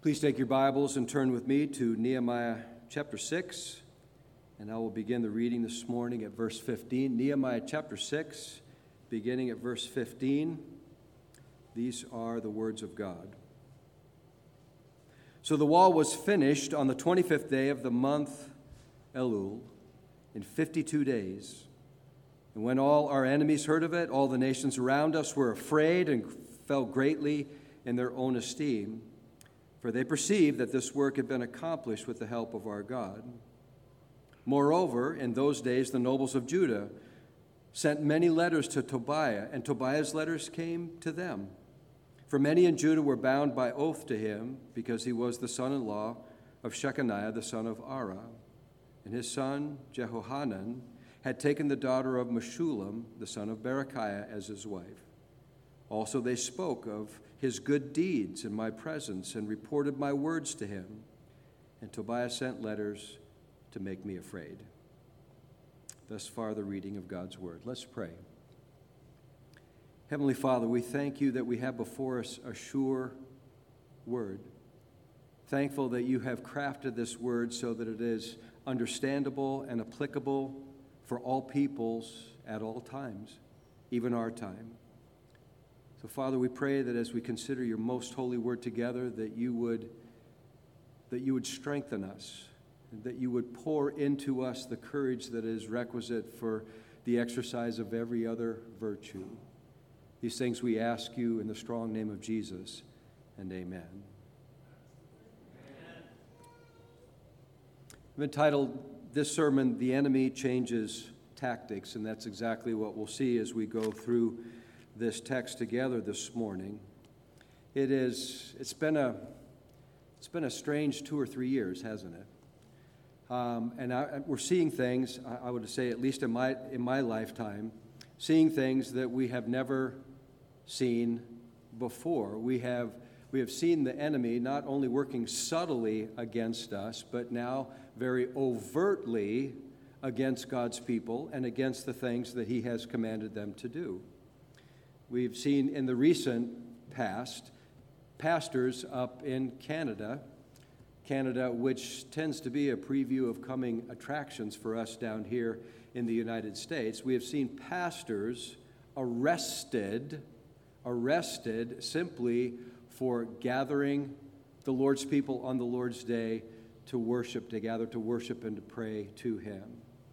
Please take your Bibles and turn with me to Nehemiah chapter 6, and I will begin the reading this morning at verse 15. Nehemiah chapter 6, beginning at verse 15. These are the words of God. So the wall was finished on the 25th day of the month Elul, in 52 days. And when all our enemies heard of it, all the nations around us were afraid and fell greatly in their own esteem, for they perceived that this work had been accomplished with the help of our God. Moreover, in those days the nobles of Judah sent many letters to Tobiah, and Tobiah's letters came to them. For many in Judah were bound by oath to him, because he was the son-in-law of Shechaniah, the son of Arah. And his son, Jehohanan, had taken the daughter of Meshullam, the son of Berechiah, as his wife. Also they spoke of his good deeds in my presence and reported my words to him. And Tobiah sent letters to make me afraid. Thus far the reading of God's word. Let's pray. Heavenly Father, we thank you that we have before us a sure word. Thankful that you have crafted this word so that it is understandable and applicable for all peoples at all times, even our time. So, Father, we pray that as we consider your most holy word together, that you would strengthen us, and that you would pour into us the courage that is requisite for the exercise of every other virtue. These things we ask you in the strong name of Jesus, and amen. I've entitled this sermon, "The Enemy Changes Tactics," and that's exactly what we'll see as we go through this text together this morning. It's been a strange 2 or 3 years, hasn't it? We're seeing things, I would say, at least in my lifetime, seeing things that we have never seen before. We have seen the enemy not only working subtly against us, but now very overtly against God's people and against the things that he has commanded them to do. We've seen in the recent past pastors up in Canada, which tends to be a preview of coming attractions for us down here in the United States. We have seen pastors arrested simply for gathering the Lord's people on the Lord's day to worship, to gather to worship and to pray to him.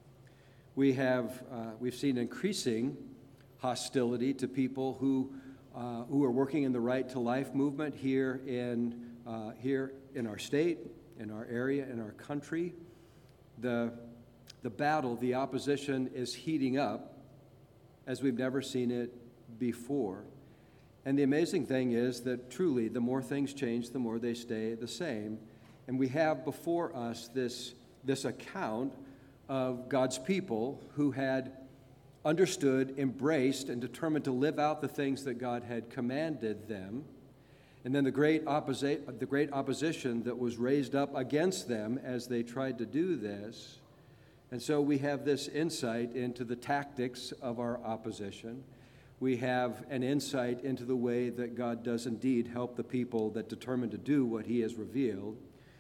We've seen increasing hostility to people who are working in the Right to Life movement here in our state, in our area, in our country. The battle, the opposition is heating up as we've never seen it before. And the amazing thing is that truly, the more things change, the more they stay the same. And we have before us this account of God's people who had understood, embraced, and determined to live out the things that God had commanded them. And then the great opposition that was raised up against them as they tried to do this. And so we have this insight into the tactics of our opposition. We have an insight into the way that God does indeed help the people that determine to do what he has revealed.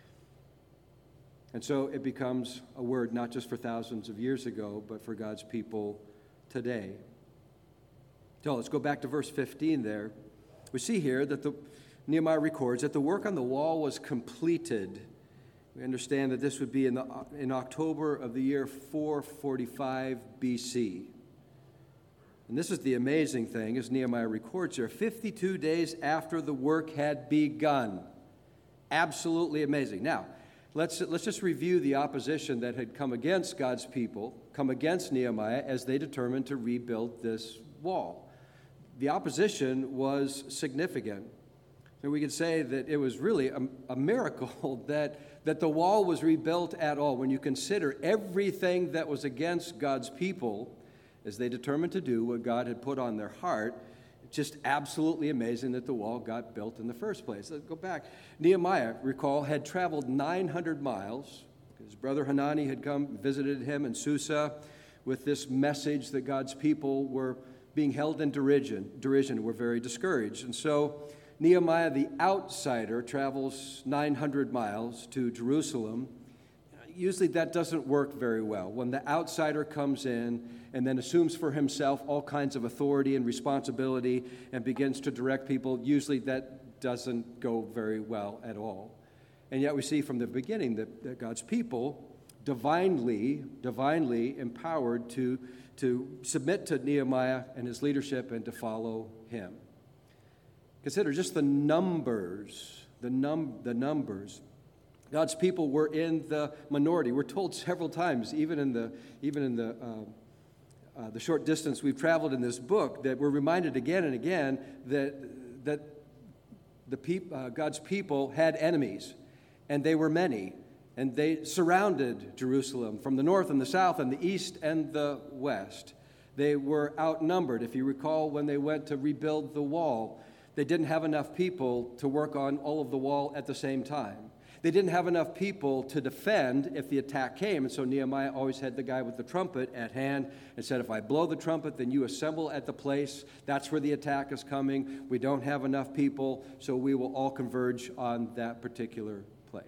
And so it becomes a word not just for thousands of years ago, but for God's people today. So let's go back to verse 15 there. We see here that Nehemiah records that the work on the wall was completed. We understand that this would be in October of the year 445 BC. And this is the amazing thing, as Nehemiah records here, 52 days after the work had begun. Absolutely amazing. Now, let's just review the opposition that had come against God's people, come against Nehemiah as they determined to rebuild this wall. The opposition was significant. And we could say that it was really a miracle that the wall was rebuilt at all. When you consider everything that was against God's people as they determined to do what God had put on their heart, it's just absolutely amazing that the wall got built in the first place. Let's go back. Nehemiah, recall, had traveled 900 miles. His brother Hanani had come, visited him in Susa with this message that God's people were being held in derision, were very discouraged. And so Nehemiah the outsider travels 900 miles to Jerusalem, usually that doesn't work very well. When the outsider comes in and then assumes for himself all kinds of authority and responsibility and begins to direct people, usually that doesn't go very well at all. And yet we see from the beginning that God's people, divinely empowered to submit to Nehemiah and his leadership and to follow him. Consider just the numbers, the numbers. God's people were in the minority. We're told several times, even in the short distance we've traveled in this book, that we're reminded again and again that God's people had enemies, and they were many, and they surrounded Jerusalem from the north and the south and the east and the west. They were outnumbered. If you recall, when they went to rebuild the wall, they didn't have enough people to work on all of the wall at the same time. They didn't have enough people to defend if the attack came, and so Nehemiah always had the guy with the trumpet at hand and said, if I blow the trumpet, then you assemble at the place. That's where the attack is coming. We don't have enough people, so we will all converge on that particular place.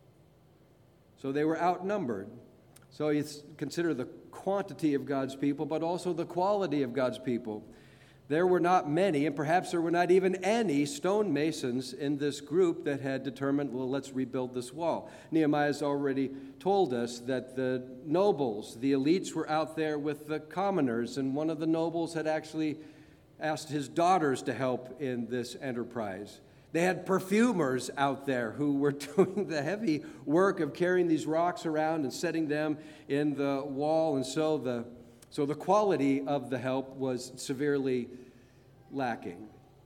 So they were outnumbered. So you consider the quantity of God's people, but also the quality of God's people. There were not many, and perhaps there were not even any stonemasons in this group that had determined, well, let's rebuild this wall. Nehemiah has already told us that the nobles, the elites, were out there with the commoners, and one of the nobles had actually asked his daughters to help in this enterprise. They had perfumers out there who were doing the heavy work of carrying these rocks around and setting them in the wall, and so the quality of the help was severely lacking.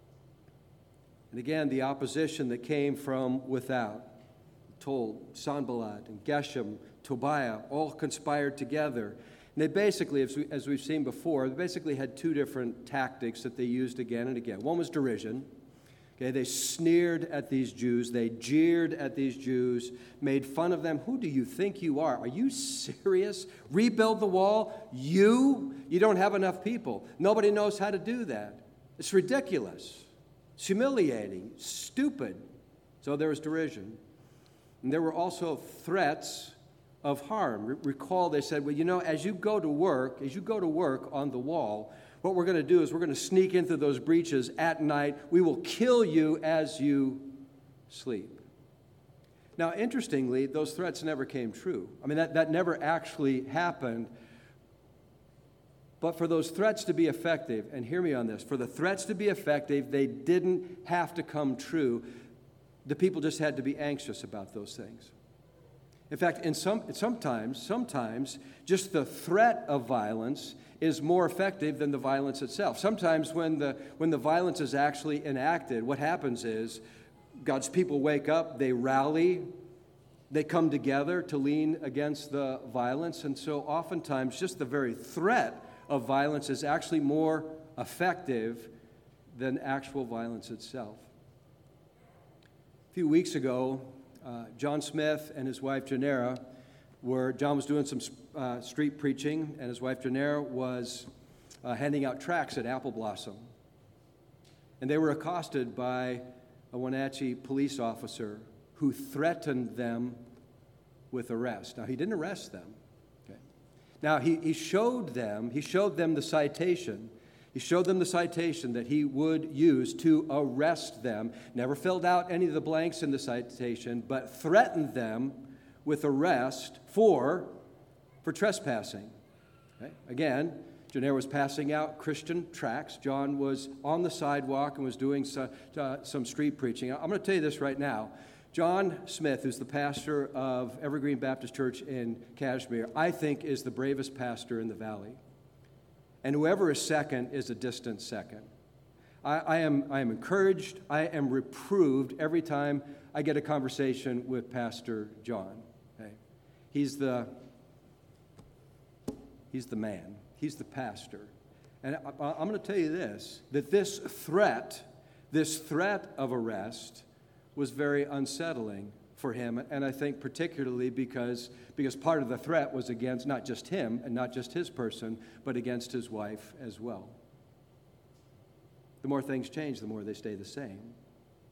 And again, the opposition that came from without, told Sanballat and Geshem, Tobiah, all conspired together. And they basically, as we've seen before, they basically had two different tactics that they used again and again. One was derision. Okay, they sneered at these Jews. They jeered at these Jews, made fun of them. Who do you think you are? Are you serious? Rebuild the wall? You don't have enough people. Nobody knows how to do that. It's ridiculous. It's humiliating. Stupid. So there was derision. And there were also threats of harm. Recall they said, well, as you go to work on the wall, what we're going to do is we're going to sneak into those breaches at night. We will kill you as you sleep. Now, interestingly, those threats never came true. I mean, that never actually happened. But for those threats to be effective, and hear me on this, for the threats to be effective, they didn't have to come true. The people just had to be anxious about those things. In fact, sometimes just the threat of violence is more effective than the violence itself. Sometimes when the violence is actually enacted, what happens is God's people wake up, they rally, they come together to lean against the violence, and so oftentimes just the very threat of violence is actually more effective than actual violence itself. A few weeks ago, John Smith and his wife Janera John was doing some street preaching, and his wife Janera was handing out tracts at Apple Blossom. And they were accosted by a Wenatchee police officer who threatened them with arrest. Now, he didn't arrest them. Okay. Now, he showed them the citation. He showed them the citation that he would use to arrest them. Never filled out any of the blanks in the citation, but threatened them with arrest for trespassing. Okay? Again, Janera was passing out Christian tracts. John was on the sidewalk and was doing some street preaching. I'm going to tell you this right now. John Smith, who's the pastor of Evergreen Baptist Church in Kashmir, I think is the bravest pastor in the valley. And whoever is second is a distant second. I am encouraged, I am reproved every time I get a conversation with Pastor John. Okay? He's the man. He's the pastor. And I'm going to tell you this, that this threat of arrest was very unsettling for him, and I think particularly because part of the threat was against not just him and not just his person, but against his wife as well. The more things change, the more they stay the same.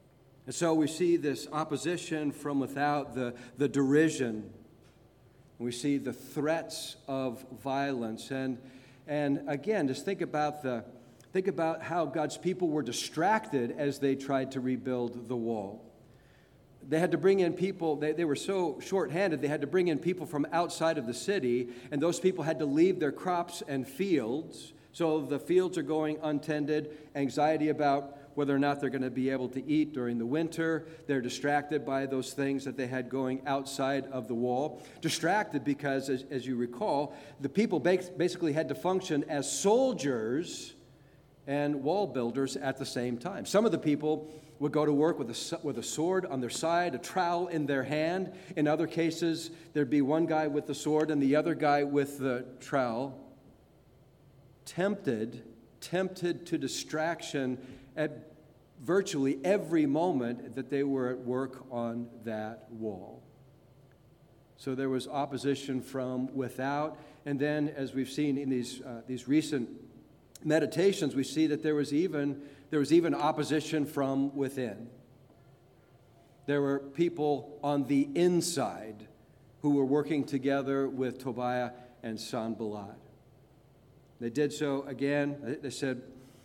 And so we see this opposition from without, the derision. We see the threats of violence. And again, just think about how God's people were distracted as they tried to rebuild the wall. They had to bring in people, they were so short-handed, they had to bring in people from outside of the city, and those people had to leave their crops and fields. So the fields are going untended, anxiety about whether or not they're going to be able to eat during the winter. They're distracted by those things that they had going outside of the wall. Distracted because, as you recall, the people basically had to function as soldiers and wall builders at the same time. Some of the people would go to work with a sword on their side, a trowel in their hand. In other cases, there'd be one guy with the sword and the other guy with the trowel, tempted to distraction at virtually every moment that they were at work on that wall. So there was opposition from without, and then, as we've seen in these recent meditations, we see that there was even opposition from within. There were people on the inside who were working together with Tobiah and Sanballat. They did so again. They said,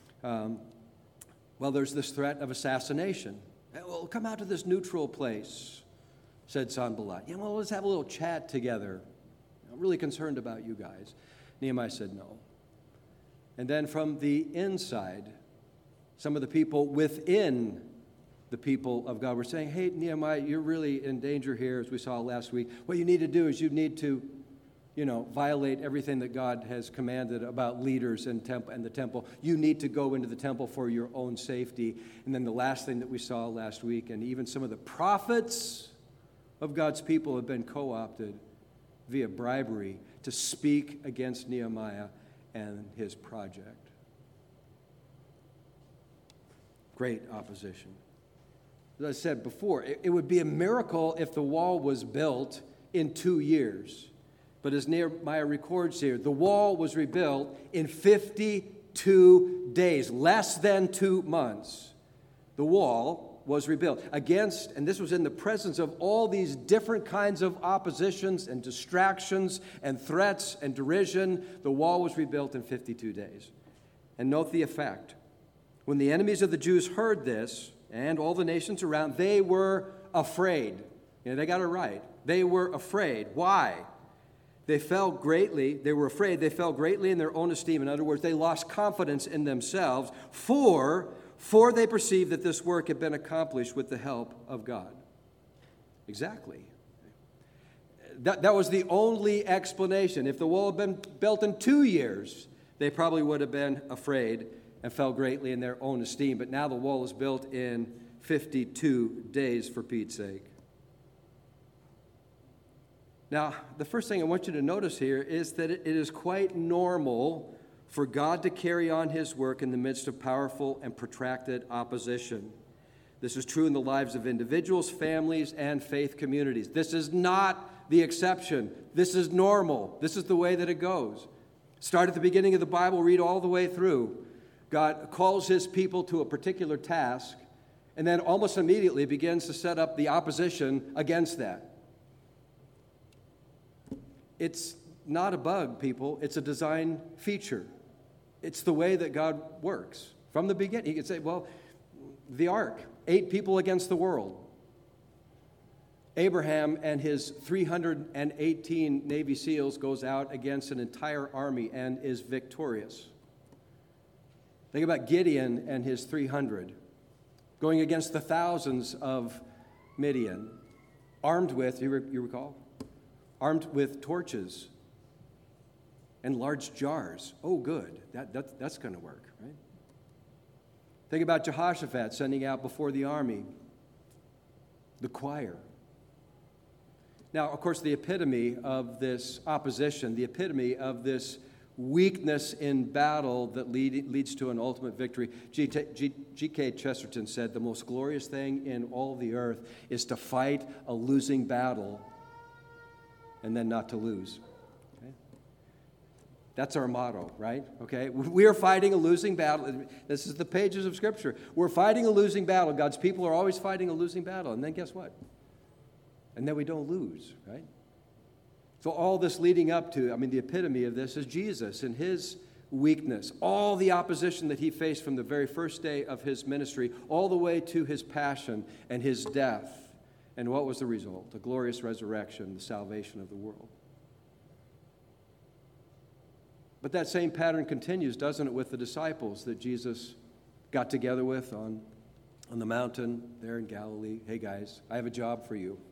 well, there's this threat of assassination. Well, come out to this neutral place, said Sanballat. Yeah, well, let's have a little chat together. I'm really concerned about you guys. Nehemiah said no. And then from the inside, some of the people within the people of God were saying, hey, Nehemiah, you're really in danger here, as we saw last week. What you need to do is you need to violate everything that God has commanded about leaders and the temple. You need to go into the temple for your own safety. And then the last thing that we saw last week, and even some of the prophets of God's people have been co-opted via bribery to speak against Nehemiah and his project. Great opposition. As I said before, it would be a miracle if the wall was built in 2 years. But as Nehemiah records here, the wall was rebuilt in 52 days, less than 2 months. The wall was rebuilt against, and this was in the presence of all these different kinds of oppositions and distractions and threats and derision. The wall was rebuilt in 52 days. And note the effect. When the enemies of the Jews heard this, and all the nations around, they were afraid. They got it right. They were afraid. Why? They were afraid. They fell greatly in their own esteem. In other words, they lost confidence in themselves, for they perceived that this work had been accomplished with the help of God. Exactly. That was the only explanation. If the wall had been built in 2 years, they probably would have been afraid and fell greatly in their own esteem. But now the wall is built in 52 days, for Pete's sake. Now, the first thing I want you to notice here is that it is quite normal for God to carry on his work in the midst of powerful and protracted opposition. This is true in the lives of individuals, families, and faith communities. This is not the exception. This is normal. This is the way that it goes. Start at the beginning of the Bible, read all the way through. God calls his people to a particular task, and then almost immediately begins to set up the opposition against that. It's not a bug, people. It's a design feature. It's the way that God works. From the beginning, you could say, well, the ark, 8 people against the world. Abraham and his 318 Navy SEALs goes out against an entire army and is victorious. Think about Gideon and his 300 going against the thousands of Midian, armed with, you recall? Armed with torches and large jars. Oh, good. That's going to work, right? Think about Jehoshaphat sending out before the army the choir. Now, of course, the epitome of this opposition, the epitome of this weakness in battle that leads to an ultimate victory. G.K. Chesterton said, the most glorious thing in all the earth is to fight a losing battle and then not to lose. Okay? That's our motto, right? Okay? We are fighting a losing battle. This is the pages of Scripture. We're fighting a losing battle. God's people are always fighting a losing battle. And then guess what? And then we don't lose, right? So all this leading up to, the epitome of this is Jesus and his weakness. All the opposition that he faced from the very first day of his ministry, all the way to his passion and his death. And what was the result? A glorious resurrection, the salvation of the world. But that same pattern continues, doesn't it, with the disciples that Jesus got together with on the mountain there in Galilee. Hey guys, I have a job for you.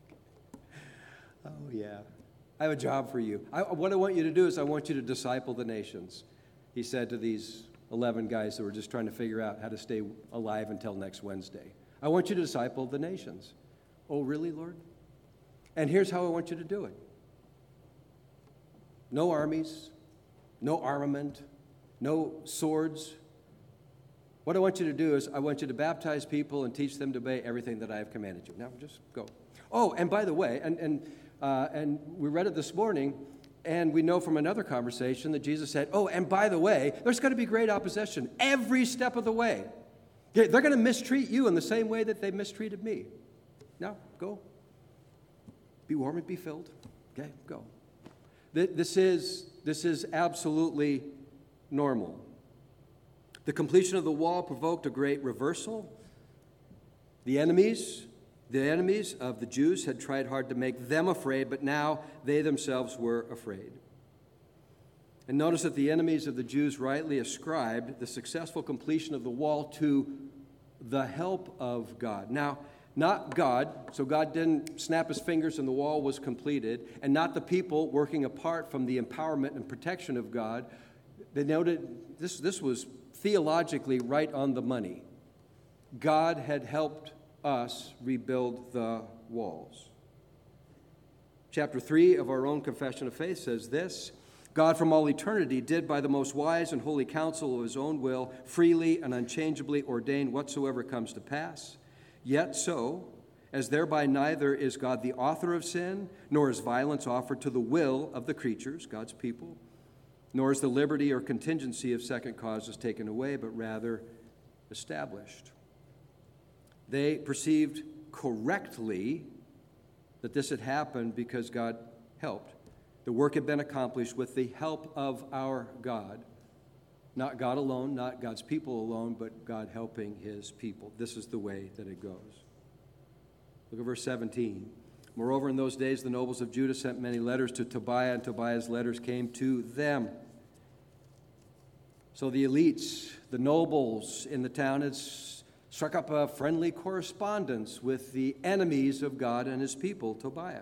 Oh yeah, I have a job for you. What I want you to do is I want you to disciple the nations. He said to these 11 guys that were just trying to figure out how to stay alive until next Wednesday. I want you to disciple the nations. Oh really, Lord? And here's how I want you to do it. No armies. No armament, no swords. What I want you to do is I want you to baptize people and teach them to obey everything that I have commanded you. Now, just go. Oh, and by the way, and we read it this morning, and we know from another conversation that Jesus said, oh, and by the way, there's going to be great opposition every step of the way. They're going to mistreat you in the same way that they mistreated me. Now, go. Be warm and be filled. Okay, go. This is absolutely normal. The completion of the wall provoked a great reversal. The enemies of the Jews had tried hard to make them afraid, but now they themselves were afraid. And notice that the enemies of the Jews rightly ascribed the successful completion of the wall to the help of God. Now, not God, so God didn't snap his fingers and the wall was completed, and not the people working apart from the empowerment and protection of God. They noted this was theologically right on the money. God had helped us rebuild the walls. Chapter 3 of our own Confession of Faith says this: God from all eternity did by the most wise and holy counsel of his own will freely and unchangeably ordain whatsoever comes to pass. Yet so, as thereby neither is God the author of sin, nor is violence offered to the will of the creatures, God's people, nor is the liberty or contingency of second causes taken away, but rather established. They perceived correctly that this had happened because God helped. The work had been accomplished with the help of our God. Not God alone, not God's people alone, but God helping his people. This is the way that it goes. Look at verse 17. Moreover, in those days, the nobles of Judah sent many letters to Tobiah, and Tobiah's letters came to them. So the elites, the nobles in the town, had struck up a friendly correspondence with the enemies of God and his people, Tobiah.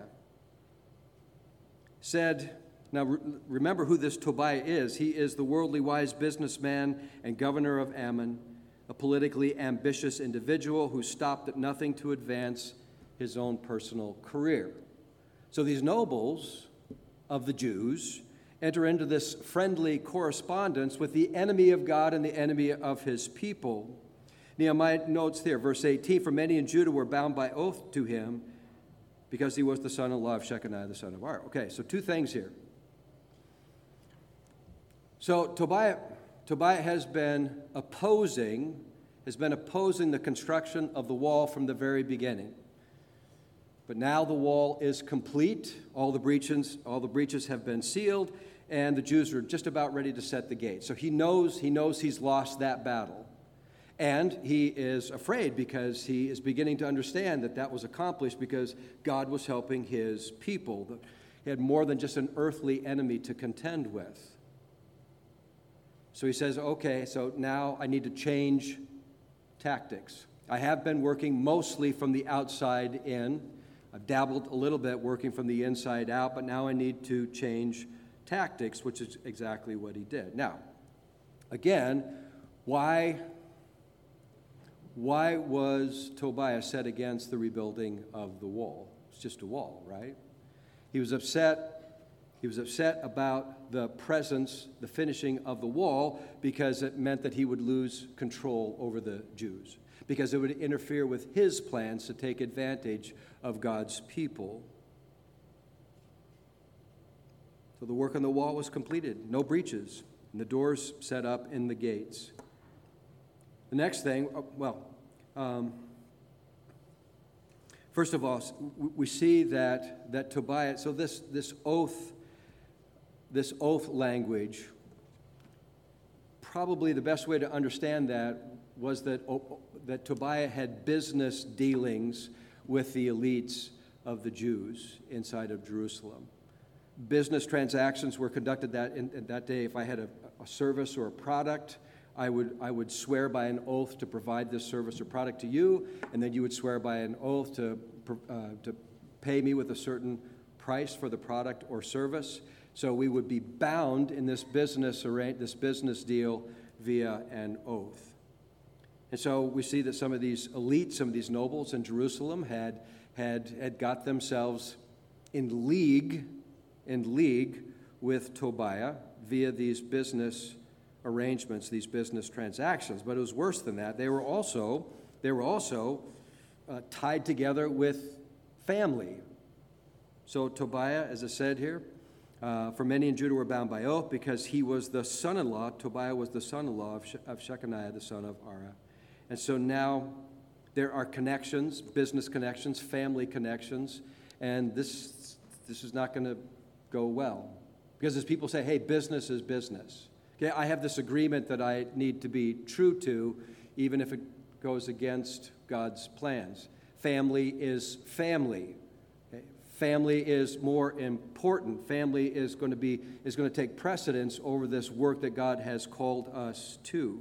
Said, now remember who this Tobiah is. He is the worldly wise businessman and governor of Ammon, a politically ambitious individual who stopped at nothing to advance his own personal career. So these nobles of the Jews enter into this friendly correspondence with the enemy of God and the enemy of his people. Nehemiah notes there, verse 18, for many in Judah were bound by oath to him because he was the son-in-law of Shechaniah, the son of Ar. Okay, so two things here. So Tobiah has been opposing the construction of the wall from the very beginning. But now the wall is complete. All the breaches have been sealed, and the Jews are just about ready to set the gate. So he knows he's lost that battle. And he is afraid because he is beginning to understand that was accomplished because God was helping his people. He had more than just an earthly enemy to contend with. So he says, okay, so now I need to change tactics. I have been working mostly from the outside in. I've dabbled a little bit working from the inside out, but now I need to change tactics, which is exactly what he did. Now, again, why was Tobiah set against the rebuilding of the wall? It's just a wall, right? He was upset about the finishing of the wall, because it meant that he would lose control over the Jews, because it would interfere with his plans to take advantage of God's people. So the work on the wall was completed, no breaches, and the doors set up in the gates. The next thing, first of all, we see that Tobiah, so this oath language, probably the best way to understand that was that Tobiah had business dealings with the elites of the Jews inside of Jerusalem. Business transactions were conducted in that day. If I had a service or a product, I would swear by an oath to provide this service or product to you, and then you would swear by an oath to pay me with a certain price for the product or service. So we would be bound in this business deal via an oath. And so we see that some of these elites, some of these nobles in Jerusalem had got themselves in league with Tobiah via these business arrangements, these business transactions. But it was worse than that. They were also tied together with family. So Tobiah, as I said here, for many in Judah were bound by oath because he was the son-in-law. Tobiah was the son-in-law of Shechaniah, the son of Ara. And so now there are connections, business connections, family connections, and this is not going to go well. Because as people say, hey, business is business. Okay, I have this agreement that I need to be true to, even if it goes against God's plans. Family is family. Okay? Family is more important. Family is going to take precedence over this work that God has called us to.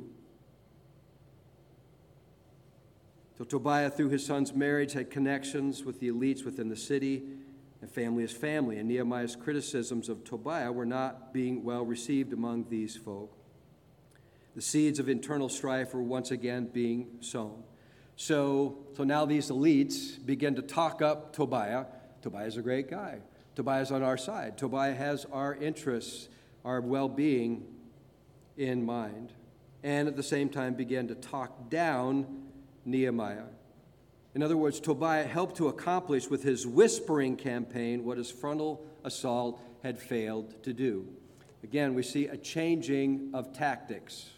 So Tobiah, through his son's marriage, had connections with the elites within the city, and family is family. And Nehemiah's criticisms of Tobiah were not being well received among these folk. The seeds of internal strife were once again being sown. So now these elites begin to talk up Tobiah. Tobiah's a great guy. Tobiah's on our side. Tobiah has our interests, our well-being in mind. And at the same time begin to talk down Nehemiah. In other words, Tobiah helped to accomplish with his whispering campaign what his frontal assault had failed to do. Again, we see a changing of tactics.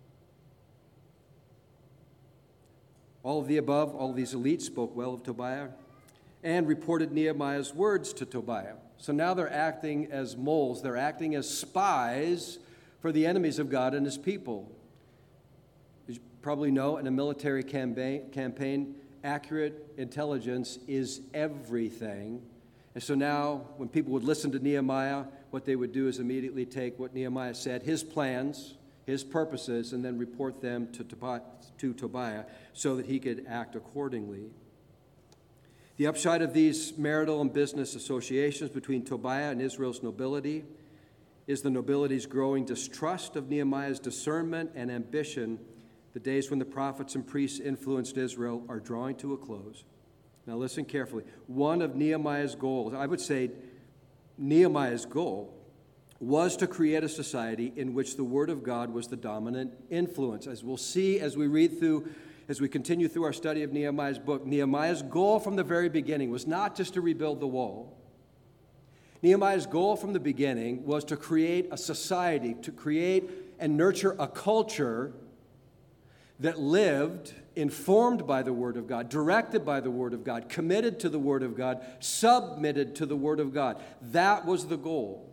All of the above, all of these elites spoke well of Tobiah and reported Nehemiah's words to Tobiah. So now they're acting as moles. They're acting as spies for the enemies of God and his people. As you probably know, in a military campaign, accurate intelligence is everything. And so now when people would listen to Nehemiah, what they would do is immediately take what Nehemiah said, his plans, his purposes, and then report them to Tobiah so that he could act accordingly. The upshot of these marital and business associations between Tobiah and Israel's nobility is the nobility's growing distrust of Nehemiah's discernment and ambition. The days when the prophets and priests influenced Israel are drawing to a close. Now listen carefully. One of Nehemiah's goals, I would say Nehemiah's goal, was to create a society in which the Word of God was the dominant influence. As we'll see as we continue through our study of Nehemiah's book, Nehemiah's goal from the very beginning was not just to rebuild the wall. Nehemiah's goal from the beginning was to create a society, to create and nurture a culture that lived informed by the Word of God, directed by the Word of God, committed to the Word of God, submitted to the Word of God. That was the goal.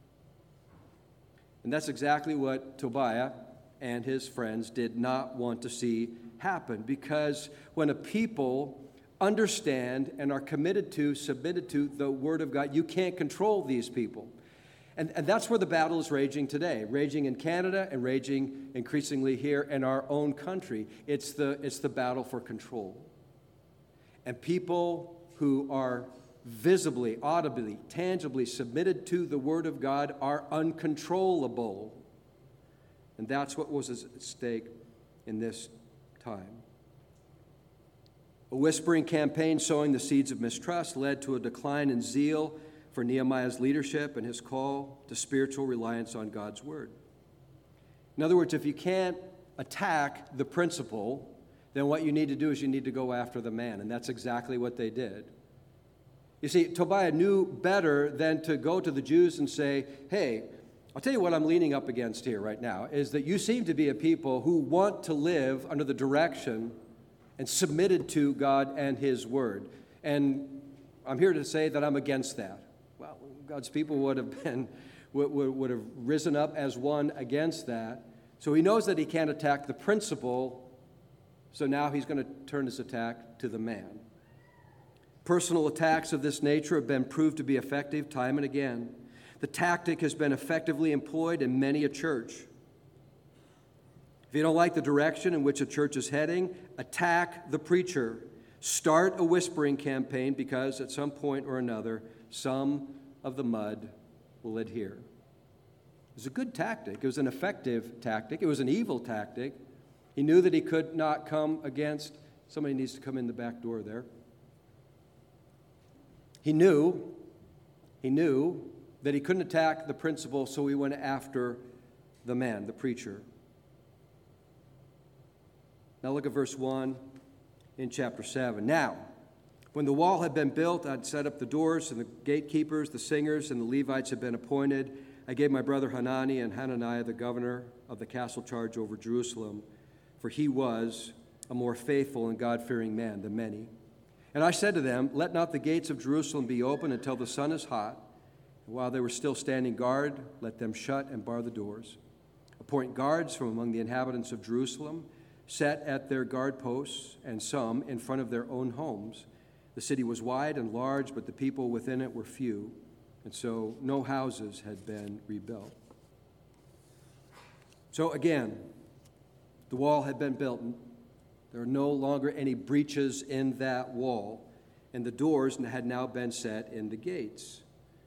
And that's exactly what Tobiah and his friends did not want to see happen, because when a people understand and are committed to, submitted to the Word of God, you can't control these people. And that's where the battle is raging today, raging in Canada and raging increasingly here in our own country. It's the battle for control. And people who are visibly, audibly, tangibly submitted to the Word of God are uncontrollable. And that's what was at stake in this time. A whispering campaign sowing the seeds of mistrust led to a decline in zeal for Nehemiah's leadership and his call to spiritual reliance on God's Word. In other words, if you can't attack the principle, then what you need to do is you need to go after the man, and that's exactly what they did. You see, Tobiah knew better than to go to the Jews and say, hey, I'll tell you what I'm leaning up against here right now, is that you seem to be a people who want to live under the direction and submitted to God and His Word. And I'm here to say that I'm against that. Well, God's people would have risen up as one against that. So he knows that he can't attack the principle, so now he's going to turn his attack to the man. Personal attacks of this nature have been proved to be effective time and again. The tactic has been effectively employed in many a church. If you don't like the direction in which a church is heading, attack the preacher. Start a whispering campaign because at some point or another, some of the mud will adhere. It was a good tactic. It was an effective tactic. It was an evil tactic. He knew that he could not come against. Somebody needs to come in the back door there. He knew that he couldn't attack the principle, so he went after the man, the preacher. Now look at verse 1 in chapter 7. Now, when the wall had been built, I'd set up the doors, and the gatekeepers, the singers, and the Levites had been appointed. I gave my brother Hanani and Hananiah the governor of the castle charge over Jerusalem, for he was a more faithful and God-fearing man than many. And I said to them, let not the gates of Jerusalem be open until the sun is hot. And while they were still standing guard, let them shut and bar the doors. Appoint guards from among the inhabitants of Jerusalem, set at their guard posts, and some in front of their own homes. The city was wide and large, but the people within it were few, and so no houses had been rebuilt. So again, the wall had been built. There are no longer any breaches in that wall, and the doors had now been set in the gates.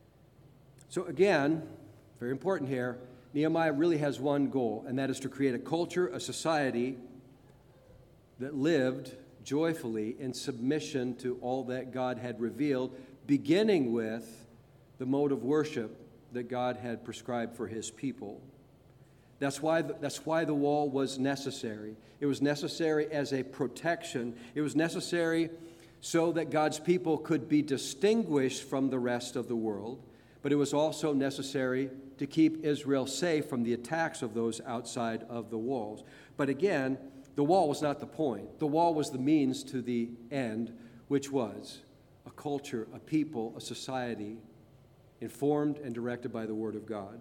So again, very important here, Nehemiah really has one goal, and that is to create a culture, a society that lived joyfully in submission to all that God had revealed, beginning with the mode of worship that God had prescribed for his people. That's why the wall was necessary. It was necessary as a protection. It was necessary so that God's people could be distinguished from the rest of the world, but it was also necessary to keep Israel safe from the attacks of those outside of the walls. But again, the wall was not the point. The wall was the means to the end, which was a culture, a people, a society informed and directed by the Word of God.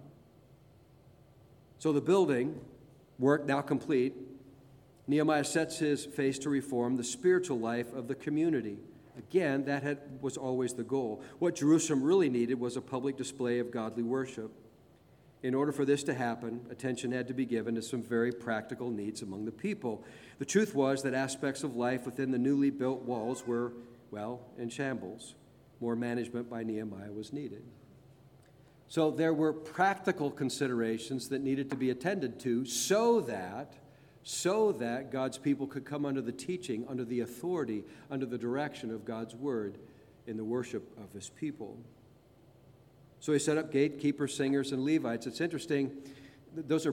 So the building work now complete, Nehemiah sets his face to reform the spiritual life of the community. Again, that was always the goal. What Jerusalem really needed was a public display of godly worship. In order for this to happen, attention had to be given to some very practical needs among the people. The truth was that aspects of life within the newly built walls were, in shambles. More management by Nehemiah was needed. So there were practical considerations that needed to be attended to so that God's people could come under the teaching, under the authority, under the direction of God's word in the worship of his people. So he set up gatekeepers, singers, and Levites. It's interesting, those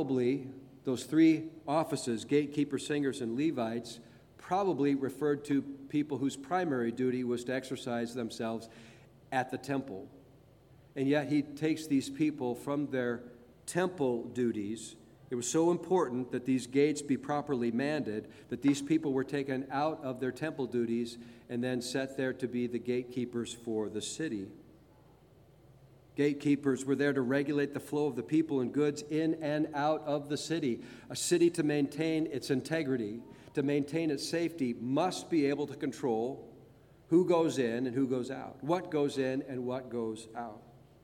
three offices, gatekeepers, singers, and Levites, probably referred to people whose primary duty was to exercise themselves at the temple. And yet he takes these people from their temple duties. It was so important that these gates be properly manned, that these people were taken out of their temple duties and then set there to be the gatekeepers for the city. Gatekeepers were there to regulate the flow of the people and goods in and out of the city. A city, to maintain its integrity, to maintain its safety, must be able to control who goes in and who goes out, what goes in and what goes out.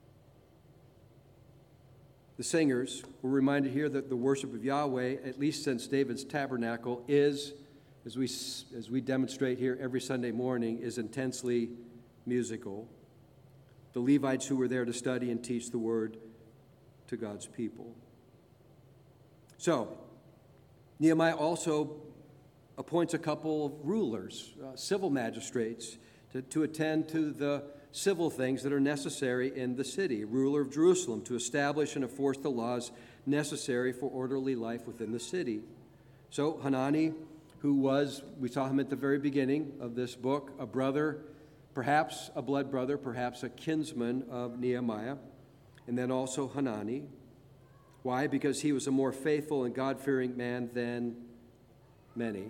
The singers were reminded here that the worship of Yahweh, at least since David's tabernacle, is, as we demonstrate here every Sunday morning, is intensely musical. The Levites who were there to study and teach the word to God's people. So, Nehemiah also appoints a couple of rulers, civil magistrates, to attend to the civil things that are necessary in the city. A ruler of Jerusalem to establish and enforce the laws necessary for orderly life within the city. So Hanani, who was, we saw him at the very beginning of this book, a brother perhaps a blood brother, perhaps a kinsman of Nehemiah, and then also Hanani. Why? Because he was a more faithful and God-fearing man than many.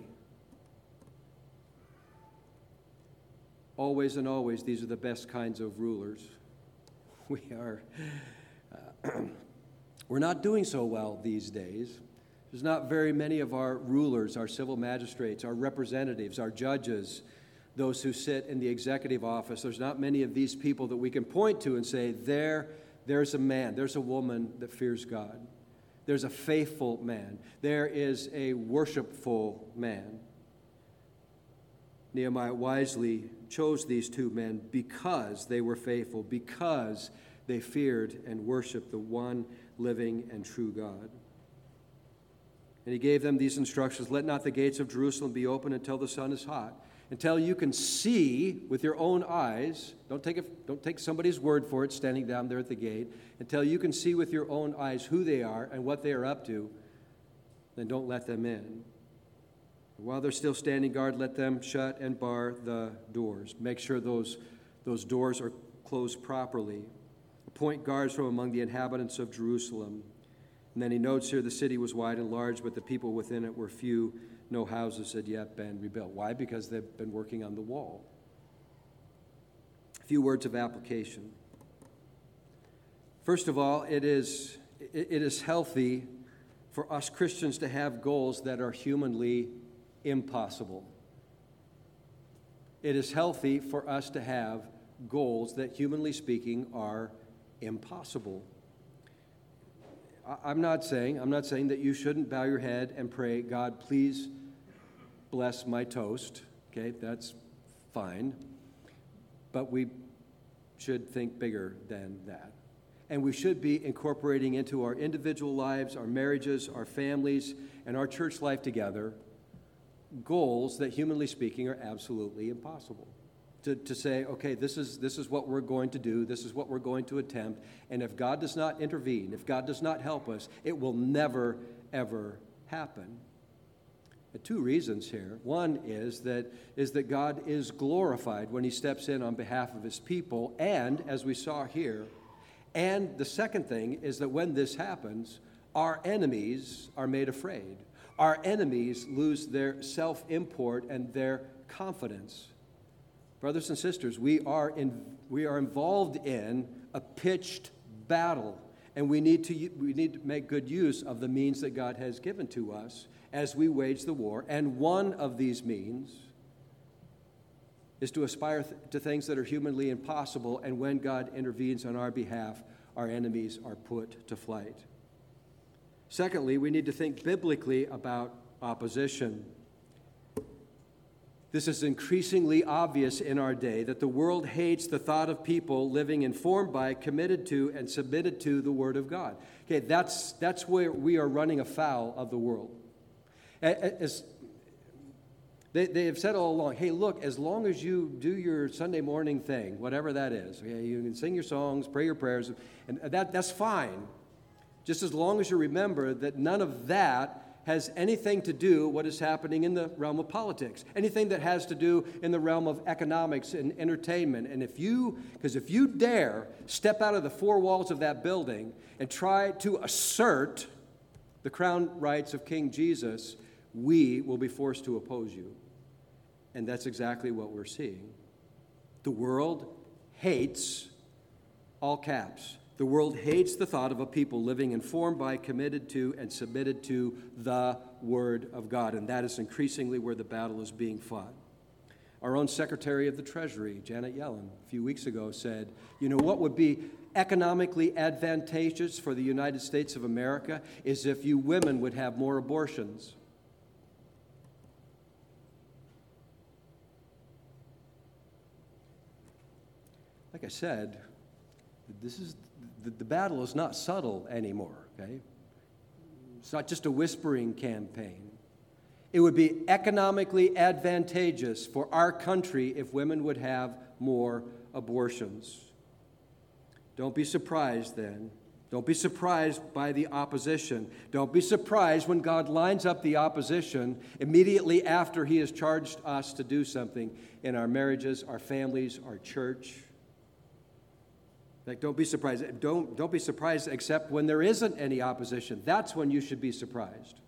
Always and always, these are the best kinds of rulers. We're not doing so well these days. There's not very many of our rulers, our civil magistrates, our representatives, our judges, those who sit in the executive office. There's not many of these people that we can point to and say, there's a man, there's a woman that fears God. There's a faithful man. There is a worshipful man. Nehemiah wisely chose these two men because they were faithful, because they feared and worshiped the one living and true God. And he gave them these instructions: let not the gates of Jerusalem be open until the sun is hot, until you can see with your own eyes. Don't take somebody's word for it standing down there at the gate. Until you can see with your own eyes who they are and what they are up to, then don't let them in. While they're still standing guard, let them shut and bar the doors. Make sure those doors are closed properly. Appoint guards from among the inhabitants of Jerusalem. And then he notes here the city was wide and large, but the people within it were few. No houses had yet been rebuilt. Why? Because they've been working on the wall. A few words of application. First of all, it is healthy for us Christians to have goals that are humanly impossible. It is healthy for us to have goals that, humanly speaking, are impossible. I'm not saying that you shouldn't bow your head and pray, God, please bless my toast. Okay, that's fine. But we should think bigger than that. And we should be incorporating into our individual lives, our marriages, our families, and our church life together goals that, humanly speaking, are absolutely impossible. To say, okay, this is what we're going to do, this is what we're going to attempt, and if God does not intervene, if God does not help us, it will never, ever happen. There are two reasons here. One is that God is glorified when he steps in on behalf of his people, and, as we saw here, and the second thing is that when this happens, our enemies are made afraid. Our enemies lose their self-import and their confidence. Brothers and sisters, we are involved in a pitched battle, and we need to make good use of the means that God has given to us as we wage the war. And one of these means is to aspire to things that are humanly impossible, and when God intervenes on our behalf, our enemies are put to flight. Secondly, we need to think biblically about opposition. This is increasingly obvious in our day, that the world hates the thought of people living informed by, committed to, and submitted to the Word of God. Okay, that's where we are running afoul of the world. As they have said all along, hey, look, as long as you do your Sunday morning thing, whatever that is, okay, you can sing your songs, pray your prayers, and that's fine, just as long as you remember that none of that has anything to do what is happening in the realm of politics, anything that has to do in the realm of economics and entertainment. And if you dare step out of the four walls of that building and try to assert the crown rights of King Jesus, we will be forced to oppose you. And that's exactly what we're seeing. The world hates, all caps, the world hates the thought of a people living informed by, committed to, and submitted to the Word of God. And that is increasingly where the battle is being fought. Our own Secretary of the Treasury, Janet Yellen, a few weeks ago said, you know what would be economically advantageous for the United States of America is if you women would have more abortions. Like I said, the battle is not subtle anymore, okay? It's not just a whispering campaign. It would be economically advantageous for our country if women would have more abortions. Don't be surprised then Don't be surprised by the opposition. Don't be surprised when God lines up the opposition immediately after he has charged us to do something in our marriages, our families, our church. Like, don't be surprised. Don't be surprised except when there isn't any opposition. That's when you should be surprised.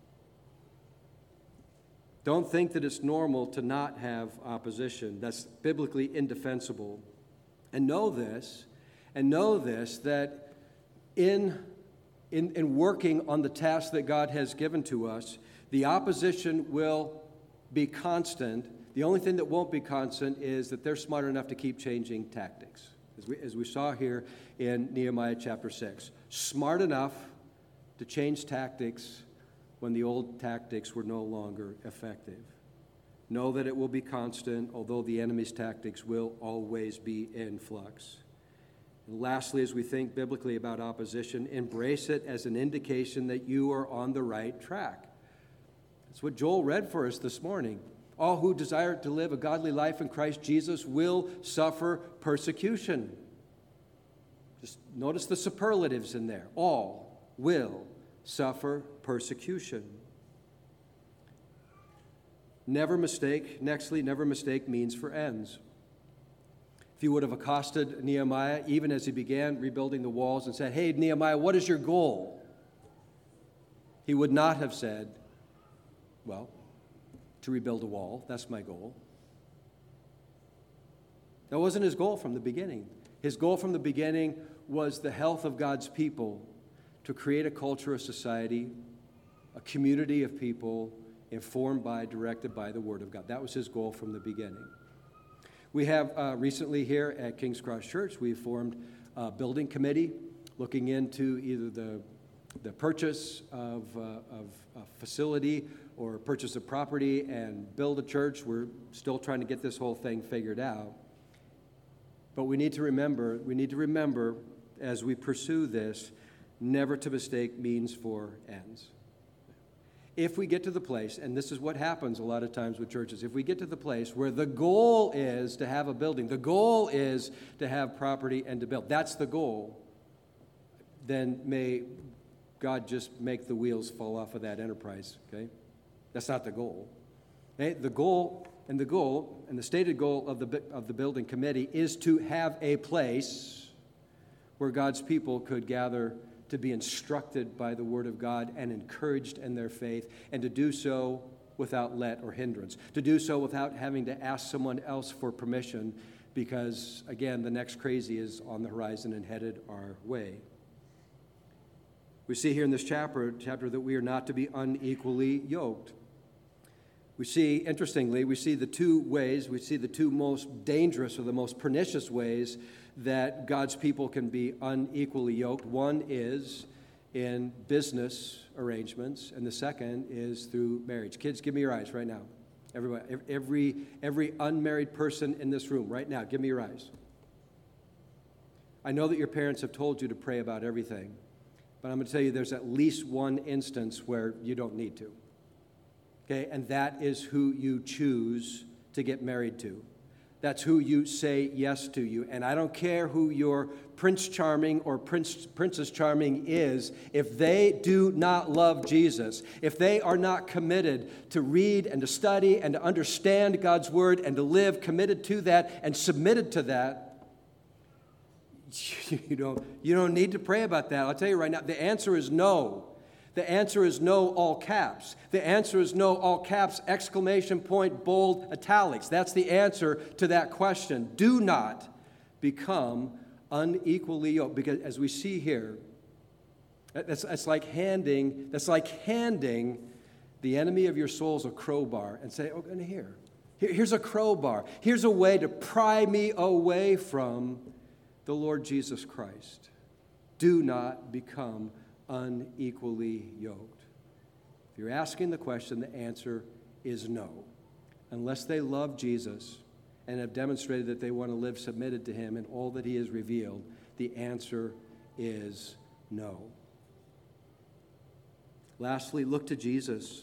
Don't think that it's normal to not have opposition. That's biblically indefensible. And know this, that in working on the task that God has given to us, the opposition will be constant. The only thing that won't be constant is that they're smart enough to keep changing tactics, as we saw here in Nehemiah chapter 6. Smart enough to change tactics when the old tactics were no longer effective. Know that it will be constant, although the enemy's tactics will always be in flux. And lastly, as we think biblically about opposition, embrace it as an indication that you are on the right track. That's what Joel read for us this morning. All who desire to live a godly life in Christ Jesus will suffer persecution. Just notice the superlatives in there. All will suffer persecution. Never mistake means for ends. If you would have accosted Nehemiah, even as he began rebuilding the walls, and said, "Hey, Nehemiah, what is your goal?" He would not have said, "Well, to rebuild a wall, that's my goal." That wasn't his goal from the beginning. His goal from the beginning was the health of God's people, to create a culture, a society, a community of people informed by, directed by the Word of God. That was his goal from the beginning. We have recently here at King's Cross Church, we've formed a building committee looking into either the purchase of a facility or purchase of property and build a church. We're still trying to get this whole thing figured out. But we need to remember as we pursue this, never to mistake means for ends. If we get to the place, and this is what happens a lot of times with churches, if we get to the place where the goal is to have a building, the goal is to have property and to build, that's the goal, then may God just make the wheels fall off of that enterprise, okay? That's not the goal. Okay? The goal and the stated goal of the building committee is to have a place where God's people could gather to be instructed by the Word of God and encouraged in their faith, and to do so without let or hindrance, to do so without having to ask someone else for permission because, again, the next crazy is on the horizon and headed our way. We see here in this chapter that we are not to be unequally yoked. Interestingly, we see the two most dangerous or the most pernicious ways that God's people can be unequally yoked. One is in business arrangements, and the second is through marriage. Kids, give me your eyes right now. Everybody, every unmarried person in this room right now, give me your eyes. I know that your parents have told you to pray about everything, but I'm going to tell you there's at least one instance where you don't need to. Okay, and that is who you choose to get married to. That's who you say yes to you. And I don't care who your Prince Charming or Princess Charming is, if they do not love Jesus, if they are not committed to read and to study and to understand God's Word and to live committed to that and submitted to that, you don't need to pray about that. I'll tell you right now, the answer is no. The answer is no, all caps. The answer is no, all caps, exclamation point, bold, italics. That's the answer to that question. Do not become unequally yoked. Because as we see here, that's like handing the enemy of your souls a crowbar and say, "Oh, here's a crowbar. Here's a way to pry me away from the Lord Jesus Christ." Do not become unequally yoked. If you're asking the question, the answer is no. Unless they love Jesus and have demonstrated that they want to live submitted to Him and all that He has revealed, the answer is no. Lastly, look to Jesus.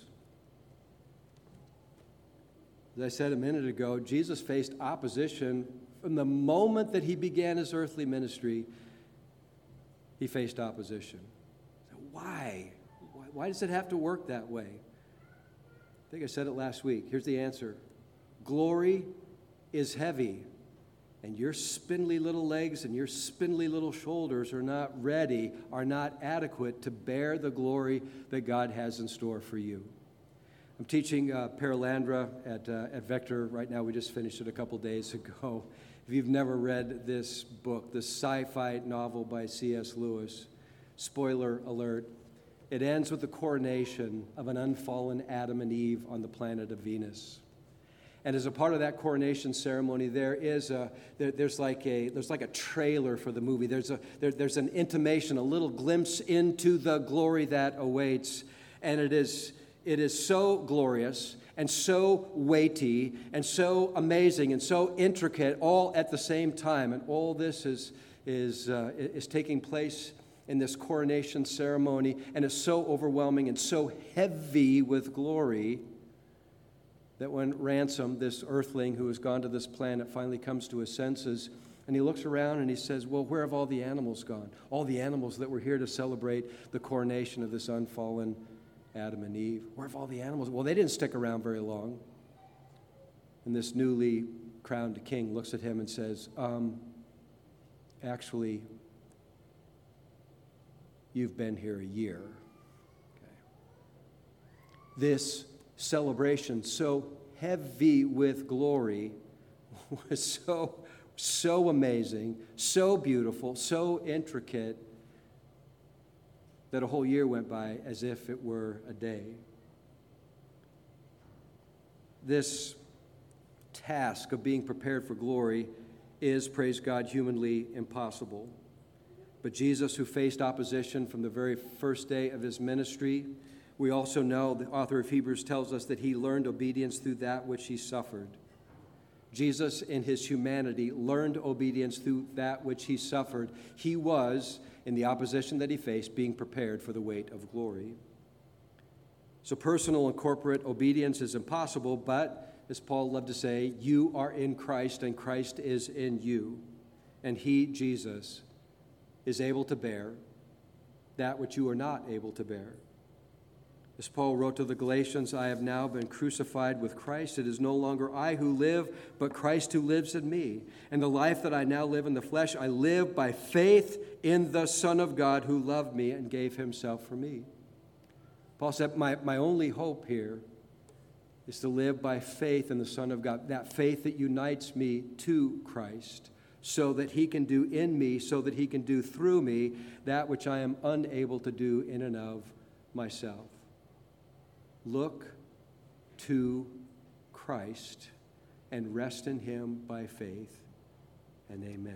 As I said a minute ago, Jesus faced opposition from the moment that He began His earthly ministry. he faced opposition. Why? Why does it have to work that way? I think I said it last week. Here's the answer. Glory is heavy, and your spindly little legs and your spindly little shoulders are not ready, are not adequate to bear the glory that God has in store for you. I'm teaching Paralandra at Vector right now. We just finished it a couple days ago. If you've never read this book, the sci-fi novel by C.S. Lewis, spoiler alert, it ends with the coronation of an unfallen Adam and Eve on the planet of Venus. And as a part of that coronation ceremony, there's like a trailer for the movie. There's an intimation, a little glimpse into the glory that awaits, and it is so glorious and so weighty and so amazing and so intricate, all at the same time. And all this is taking place in this coronation ceremony, and is so overwhelming and so heavy with glory that when Ransom, this earthling who has gone to this planet, finally comes to his senses, and he looks around and he says, well, where have all the animals gone? All the animals that were here to celebrate the coronation of this unfallen Adam and Eve. Where have all the animals? Well, they didn't stick around very long. And this newly crowned king looks at him and says, actually, you've been here a year. Okay. This celebration, so heavy with glory, was so amazing, so beautiful, so intricate, that a whole year went by as if it were a day. This task of being prepared for glory is, praise God, humanly impossible. But Jesus, who faced opposition from the very first day of his ministry, we also know, the author of Hebrews tells us, that he learned obedience through that which he suffered. Jesus, in his humanity, learned obedience through that which he suffered. He was, in the opposition that he faced, being prepared for the weight of glory. So personal and corporate obedience is impossible, but, as Paul loved to say, you are in Christ and Christ is in you. And he, Jesus, is able to bear that which you are not able to bear. As Paul wrote to the Galatians, I have now been crucified with Christ. It is no longer I who live, but Christ who lives in me. And the life that I now live in the flesh, I live by faith in the Son of God who loved me and gave himself for me. Paul said, my only hope here is to live by faith in the Son of God, that faith that unites me to Christ, so that he can do in me, so that he can do through me that which I am unable to do in and of myself. Look to Christ and rest in him by faith, and amen.